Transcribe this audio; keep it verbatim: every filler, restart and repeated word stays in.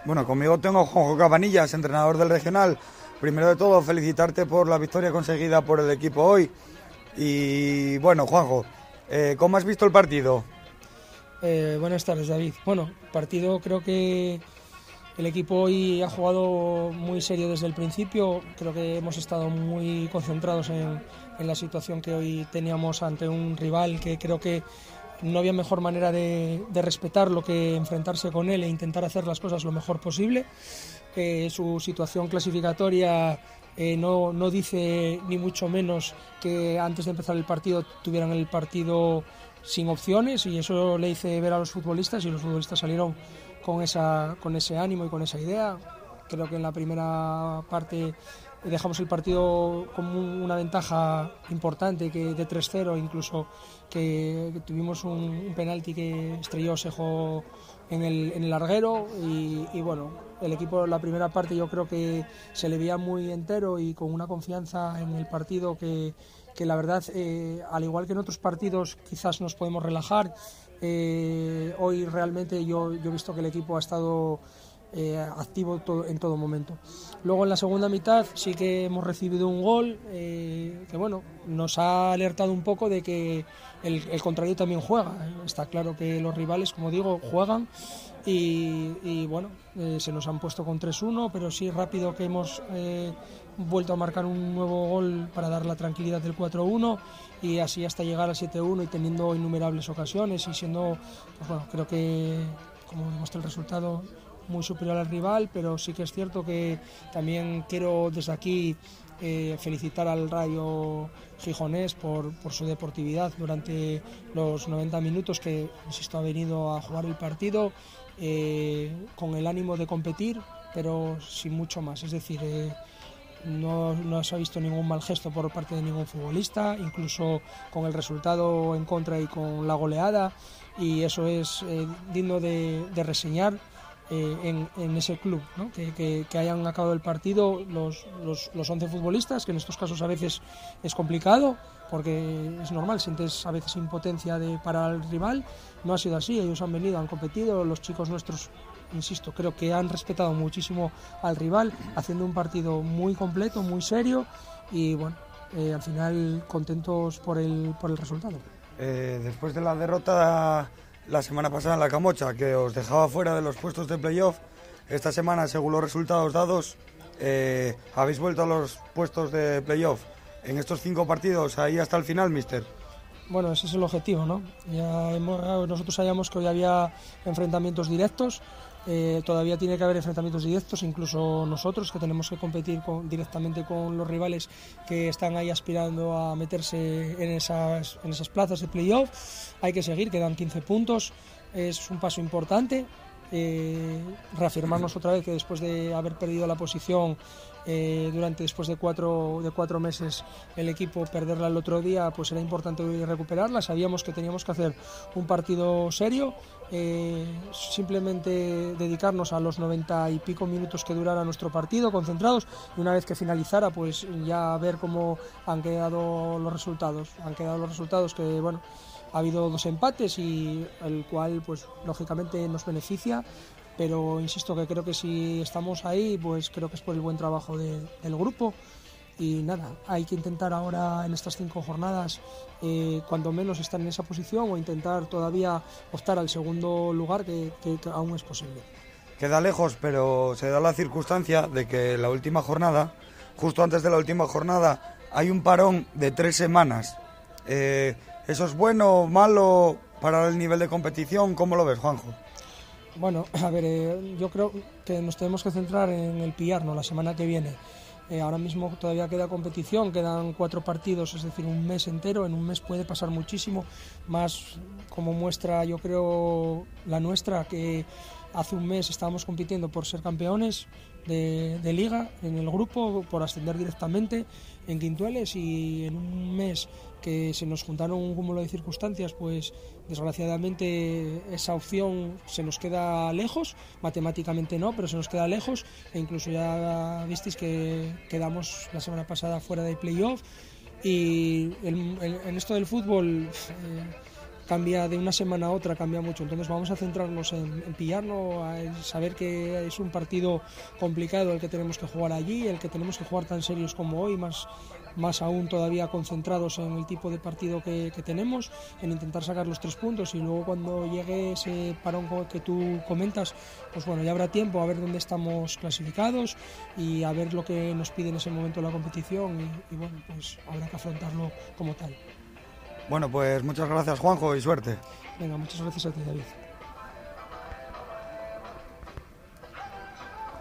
Bueno, conmigo tengo a Juanjo Cabanillas, entrenador del regional. Primero de todo, felicitarte por la victoria conseguida por el equipo hoy. Y bueno, Juanjo, eh, ¿cómo has visto el partido? Eh, buenas tardes, David. Bueno, partido creo que el equipo hoy ha jugado muy serio desde el principio. Creo que hemos estado muy concentrados en, en la situación que hoy teníamos ante un rival que creo que no había mejor manera de, de respetarlo que enfrentarse con él e intentar hacer las cosas lo mejor posible. Eh, su situación clasificatoria eh, no, no dice ni mucho menos que antes de empezar el partido tuvieran el partido sin opciones, y eso le hice ver a los futbolistas, y los futbolistas salieron con, esa, con ese ánimo y con esa idea. Creo que en la primera parte dejamos el partido con una ventaja importante, que de tres cero, incluso que, que tuvimos un, un penalti que estrelló Sejo en el, en el larguero, y, y bueno, el equipo en la primera parte yo creo que se le veía muy entero y con una confianza en el partido que, que la verdad, eh, al igual que en otros partidos quizás nos podemos relajar, eh, hoy realmente yo, yo he visto que el equipo ha estado Eh, activo todo, en todo momento. Luego en la segunda mitad sí que hemos recibido un gol eh, que bueno, nos ha alertado un poco de que el, el contrario también juega. Está claro que los rivales, como digo, juegan y, y bueno, eh, se nos han puesto con tres uno, pero sí rápido que hemos eh, vuelto a marcar un nuevo gol para dar la tranquilidad del cuatro uno, y así hasta llegar al siete uno y teniendo innumerables ocasiones y siendo, pues bueno, creo que como demuestra el resultado, muy superior al rival. Pero sí que es cierto que también quiero desde aquí eh, felicitar al Rayo Gijonés por, por su deportividad durante los noventa minutos que, insisto, ha venido a jugar el partido eh, con el ánimo de competir, pero sin mucho más. Es decir, eh, No, no se ha visto ningún mal gesto por parte de ningún futbolista, incluso con el resultado en contra y con la goleada, y eso es eh, digno de, de reseñar eh, en, en ese club, ¿no? que, que, que hayan acabado el partido los, los, los once futbolistas, que en estos casos a veces es complicado porque es normal, sientes a veces impotencia de parar al rival. No ha sido así, ellos han venido, han competido, los chicos nuestros, insisto, creo que han respetado muchísimo al rival, haciendo un partido muy completo, muy serio, y bueno, eh, al final contentos por el, por el resultado. Eh, después de la derrota la semana pasada en la Camocha, que os dejaba fuera de los puestos de playoff, esta semana, según los resultados dados, eh, habéis vuelto a los puestos de playoff. En estos cinco partidos, ahí hasta el final, mister. Bueno, ese es el objetivo, ¿no? Ya hemos, nosotros sabíamos que hoy había enfrentamientos directos. Eh, todavía tiene que haber enfrentamientos directos, incluso nosotros, que tenemos que competir con, directamente con los rivales que están ahí aspirando a meterse en esas, en esas plazas de playoff. Hay que seguir, quedan quince puntos, es un paso importante. Eh, reafirmarnos otra vez que después de haber perdido la posición eh, durante después de cuatro, de cuatro meses el equipo, perderla el otro día, pues era importante recuperarla. Sabíamos que teníamos que hacer un partido serio, eh, simplemente dedicarnos a los noventa y pico minutos que durara nuestro partido, concentrados, y una vez que finalizara, pues ya ver cómo han quedado los resultados. Han quedado los resultados que, bueno, ha habido dos empates, y el cual pues lógicamente nos beneficia, pero insisto que creo que si estamos ahí, pues creo que es por el buen trabajo de, del grupo. Y nada, hay que intentar ahora en estas cinco jornadas eh, cuando menos estar en esa posición, o intentar todavía optar al segundo lugar, que, que, que aún es posible. Queda lejos, pero se da la circunstancia de que la última jornada, justo antes de la última jornada, hay un parón de tres semanas. Eh, ¿Eso es bueno o malo para el nivel de competición? ¿Cómo lo ves, Juanjo? Bueno, a ver, eh, yo creo que nos tenemos que centrar en el pillar, ¿no? La semana que viene. Eh, ahora mismo todavía queda competición, quedan cuatro partidos, es decir, un mes entero. En un mes puede pasar muchísimo, más como muestra, yo creo, la nuestra, que hace un mes estábamos compitiendo por ser campeones de, de liga en el grupo, por ascender directamente en Quintueles, y en un mes que se nos juntaron un cúmulo de circunstancias, pues desgraciadamente esa opción se nos queda lejos, matemáticamente no, pero se nos queda lejos, e incluso ya visteis que quedamos la semana pasada fuera de playoff. Y el, el, en esto del fútbol, eh, cambia de una semana a otra, cambia mucho. Entonces vamos a centrarnos en, en pillarlo, a saber que es un partido complicado el que tenemos que jugar allí, el que tenemos que jugar tan serios como hoy, más, más aún todavía concentrados en el tipo de partido que, que tenemos, en intentar sacar los tres puntos, y luego cuando llegue ese parón que tú comentas, pues bueno, ya habrá tiempo a ver dónde estamos clasificados y a ver lo que nos pide en ese momento la competición, y, y bueno, pues habrá que afrontarlo como tal. Bueno, pues muchas gracias, Juanjo, y suerte. Venga, muchas gracias a ti, David.